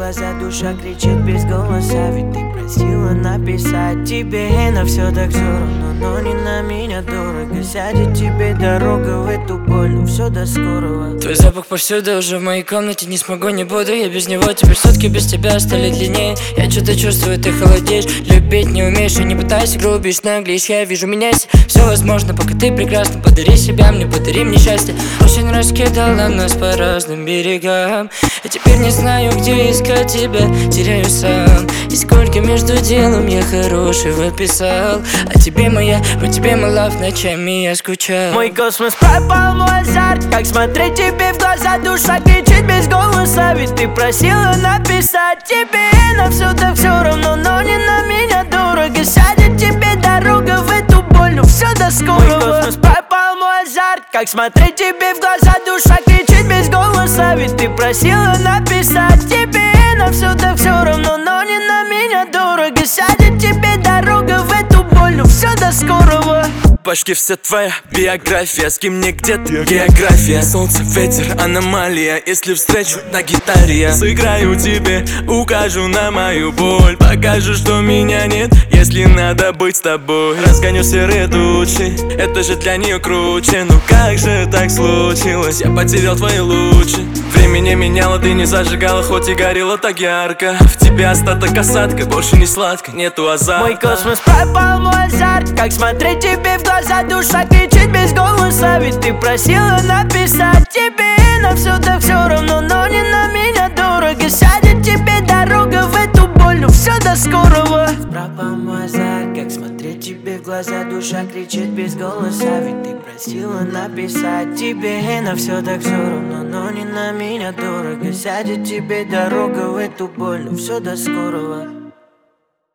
глаза, душа кричит без голоса. Ведь ты просила написать тебе, но все так все равно, но не на меня дорого. Сядет тебе дорога в эту боль, но все до скорого. Твой запах повсюду, уже в моей комнате, не смогу, не буду я без него. Теперь сутки без тебя стали длиннее. Я что-то чувствую, ты холодеешь. Любить не умеешь и не пытайся, грубишь, наглеешь. Я вижу, меняйся, все возможно, пока ты прекрасна. Подари себя мне, подари мне счастье. Очень раскидала нас по разным берегам. Я теперь не знаю, где искать тебя, теряю сам. И сколько между делом я хорошего писал. А тебе моя, по тебе мой лав, ночами я скучал. Мой космос пропал, мой азарт. Как смотреть тебе в глаза, душа кричит без голоса. Ведь ты просила написать тебе, но все так все равно, но не на меня дорого. Сядет тебе дорога в эту боль, но все до скорого. Мой космос пропал, мой азарт. Как смотреть тебе в глаза, душа кричит без голоса. Ведь ты просила написать тебе, но все так все равно, но не на меня дорого. Сядет тебе дорога в эту боль, но все до скорого. Почти вся твоя биография, с кем мне где-то география. Солнце, ветер, аномалия. Если встречу на гитаре я сыграю тебе, укажу на мою боль. Покажу, что меня нет, если надо быть с тобой. Разгоню серые тучи, это же для нее круче. Ну как же так случилось, я потерял твои лучи. Время не меняло, ты не зажигала, хоть и горело так ярко. В тебе остаток осадка, больше не сладко, нету азарта. Мой космос пропал, мой азарт. Как смотреть тебе в глаза, душа кричит без голоса. Ведь ты просила написать тебе, но все так все равно, но не на меня дорого. Сядет тебе дорога в эту боль, но все до скорого. Пропал мой азарт. Как смотреть тебе в глаза, душа кричит без голоса. Ведь ты просила написать тебе, но все так все равно, но не на меня дорого. Сядет тебе дорога в эту боль, но все до скорого.